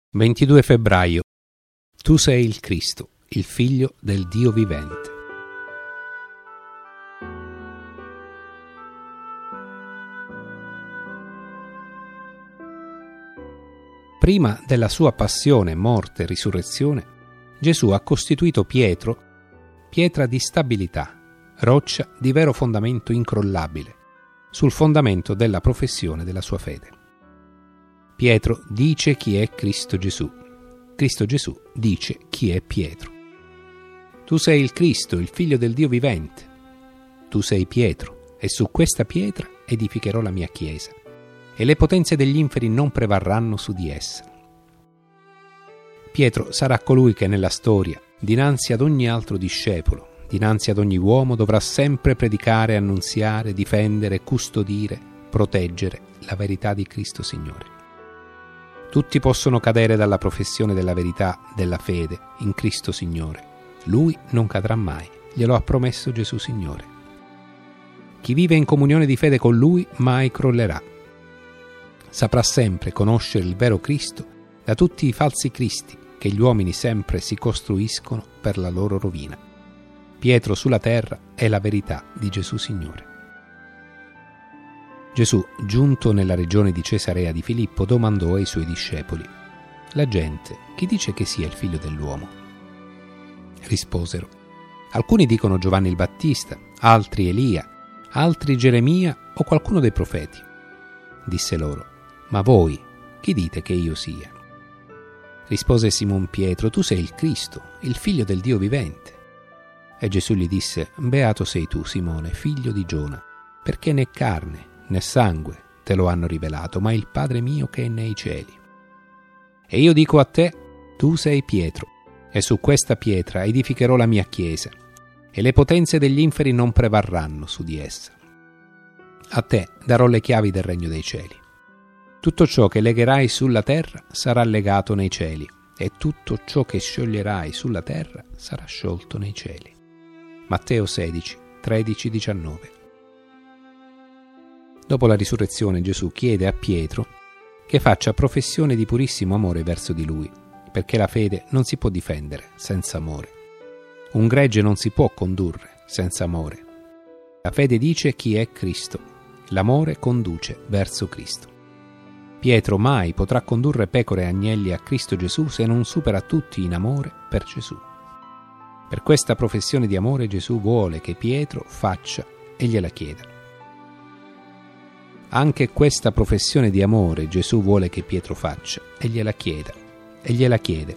22 febbraio. Tu sei il Cristo, il Figlio del Dio vivente. Prima della sua passione, morte e risurrezione, Gesù ha costituito Pietro pietra di stabilità, roccia di vero fondamento incrollabile, sul fondamento della professione della sua fede. Pietro dice chi è Cristo Gesù. Cristo Gesù dice chi è Pietro. Tu sei il Cristo, il Figlio del Dio vivente. Tu sei Pietro, e su questa pietra edificherò la mia Chiesa, e le potenze degli inferi non prevarranno su di essa. Pietro sarà colui che nella storia, dinanzi ad ogni altro discepolo, dinanzi ad ogni uomo, dovrà sempre predicare, annunziare, difendere, custodire, proteggere la verità di Cristo Signore. Tutti possono cadere dalla professione della verità, della fede in Cristo Signore. Lui non cadrà mai, glielo ha promesso Gesù Signore. Chi vive in comunione di fede con Lui mai crollerà. Saprà sempre conoscere il vero Cristo da tutti i falsi Cristi che gli uomini sempre si costruiscono per la loro rovina. Pietro sulla terra è la verità di Gesù Signore. Gesù, giunto nella regione di Cesarea di Filippo, domandò ai suoi discepoli: «La gente, chi dice che sia il figlio dell'uomo?» Risposero: «Alcuni dicono Giovanni il Battista, altri Elia, altri Geremia o qualcuno dei profeti». Disse loro: «Ma voi, chi dite che io sia?» Rispose Simon Pietro: «Tu sei il Cristo, il Figlio del Dio vivente». E Gesù gli disse: «Beato sei tu, Simone, figlio di Giona, perché né carne né sangue te lo hanno rivelato, ma il Padre mio che è nei cieli. E io dico a te, tu sei Pietro, e su questa pietra edificherò la mia Chiesa, e le potenze degli inferi non prevarranno su di essa. A te darò le chiavi del regno dei cieli. Tutto ciò che legherai sulla terra sarà legato nei cieli, e tutto ciò che scioglierai sulla terra sarà sciolto nei cieli». Matteo 16, 13-19. Dopo la risurrezione Gesù chiede a Pietro che faccia professione di purissimo amore verso di lui, perché la fede non si può difendere senza amore. Un gregge non si può condurre senza amore. La fede dice chi è Cristo, l'amore conduce verso Cristo. Pietro mai potrà condurre pecore e agnelli a Cristo Gesù se non supera tutti in amore per Gesù. Per questa professione di amore Gesù vuole che Pietro faccia e gliela chieda. Anche questa professione di amore Gesù vuole che Pietro faccia e gliela chieda, e gliela chiede.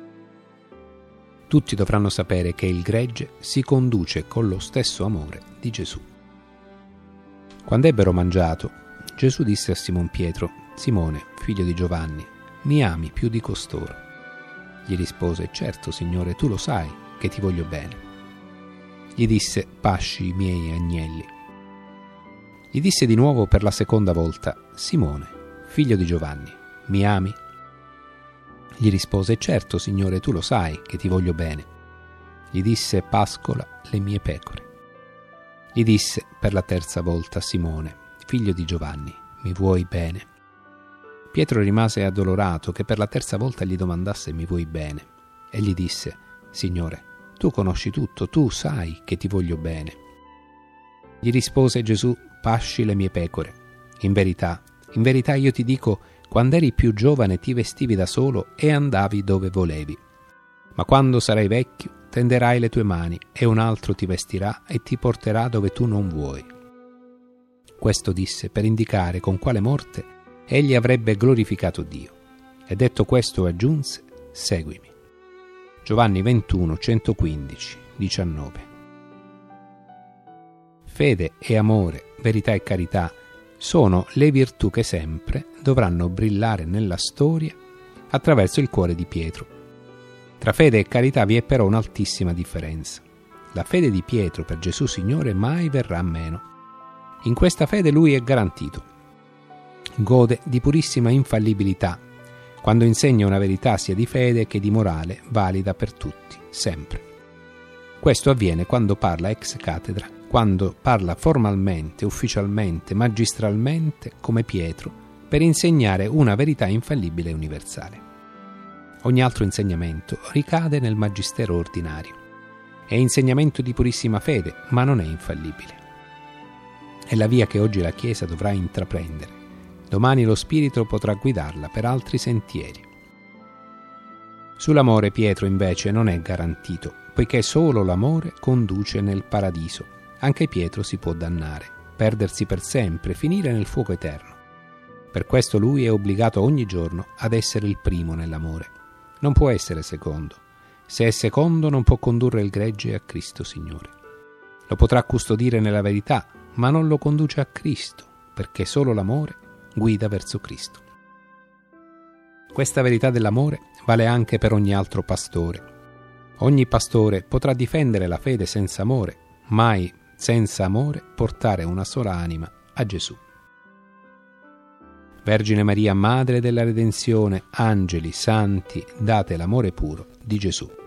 Tutti dovranno sapere che il gregge si conduce con lo stesso amore di Gesù. Quando ebbero mangiato, Gesù disse a Simon Pietro: «Simone, figlio di Giovanni, mi ami più di costoro?» Gli rispose: «Certo, Signore, tu lo sai che ti voglio bene». Gli disse: «Pasci i miei agnelli». Gli disse di nuovo per la seconda volta: «Simone, figlio di Giovanni, mi ami?» Gli rispose: «Certo, Signore, tu lo sai che ti voglio bene». Gli disse: «Pascola le mie pecore». Gli disse per la terza volta: «Simone, figlio di Giovanni, mi vuoi bene?» Pietro rimase addolorato che per la terza volta gli domandasse: «Mi vuoi bene?» E gli disse: «Signore, tu conosci tutto, tu sai che ti voglio bene». Gli rispose Gesù: «Pasci le mie pecore. In verità io ti dico, quando eri più giovane ti vestivi da solo e andavi dove volevi. Ma quando sarai vecchio tenderai le tue mani e un altro ti vestirà e ti porterà dove tu non vuoi». Questo disse per indicare con quale morte egli avrebbe glorificato Dio. E detto questo aggiunse: «Seguimi». Giovanni 21, 115, 19. Fede e amore, verità e carità sono le virtù che sempre dovranno brillare nella storia attraverso il cuore di Pietro. Tra fede e carità vi è però un'altissima differenza. La fede di Pietro per Gesù Signore mai verrà meno. In questa fede lui è garantito. Gode di purissima infallibilità, quando insegna una verità sia di fede che di morale valida per tutti, sempre. Questo avviene quando parla ex cattedra, quando parla formalmente, ufficialmente, magistralmente, come Pietro, per insegnare una verità infallibile e universale. Ogni altro insegnamento ricade nel magistero ordinario. È insegnamento di purissima fede, ma non è infallibile. È la via che oggi la Chiesa dovrà intraprendere. Domani lo Spirito potrà guidarla per altri sentieri. Sull'amore Pietro invece non è garantito, poiché solo l'amore conduce nel paradiso. Anche Pietro si può dannare, perdersi per sempre, finire nel fuoco eterno. Per questo lui è obbligato ogni giorno ad essere il primo nell'amore. Non può essere secondo. Se è secondo non può condurre il gregge a Cristo Signore. Lo potrà custodire nella verità, ma non lo conduce a Cristo, perché solo l'amore guida verso Cristo. Questa verità dell'amore vale anche per ogni altro pastore. Ogni pastore potrà difendere la fede senza amore, mai senza amore portare una sola anima a Gesù. Vergine Maria, Madre della Redenzione, angeli, santi, date l'amore puro di Gesù.